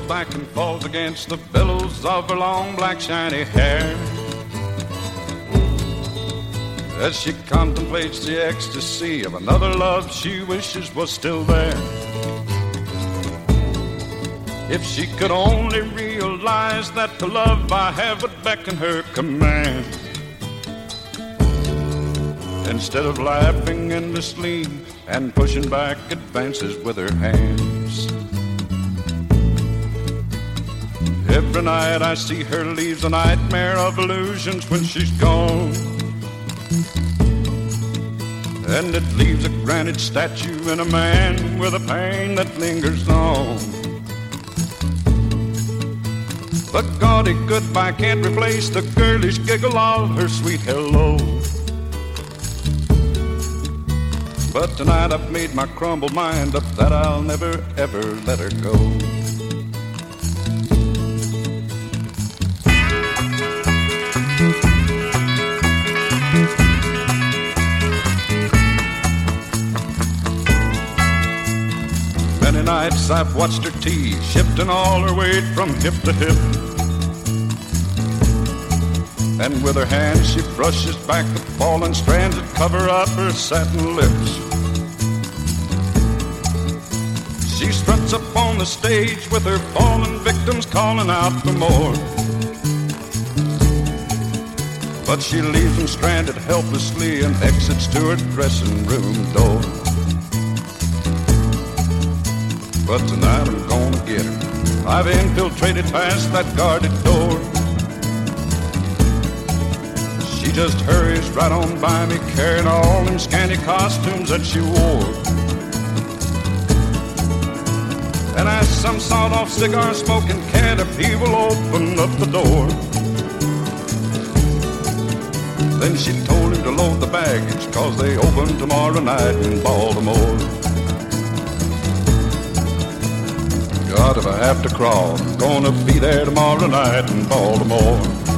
back and falls against the billows of her long black shiny hair. As she contemplates the ecstasy of another love she wishes was still there. If she could only realize that the love I have would beckon her command, instead of laughing endlessly and pushing back advances with her hands. Every night I see her leaves a nightmare of illusions when she's gone, and it leaves a granite statue in a man with a pain that lingers on. The gaudy goodbye can't replace the girlish giggle of her sweet hello. But tonight I've made my crumbled mind up that I'll never ever let her go. Many nights I've watched her tease, shifting all her weight from hip to hip, and with her hands she brushes back the fallen strands that cover up her satin lips. She struts up on the stage with her fallen victims calling out for more, but she leaves them stranded helplessly and exits to her dressing room door. But tonight I'm gonna get her. I've infiltrated past that guarded door. She just hurries right on by me, carrying all them scanty costumes that she wore. And as some sawed-off cigar-smoking cat, if he will open up the door, then she told him to load the baggage, 'cause they open tomorrow night in Baltimore. God, if I have to crawl, I'm gonna be there tomorrow night in Baltimore.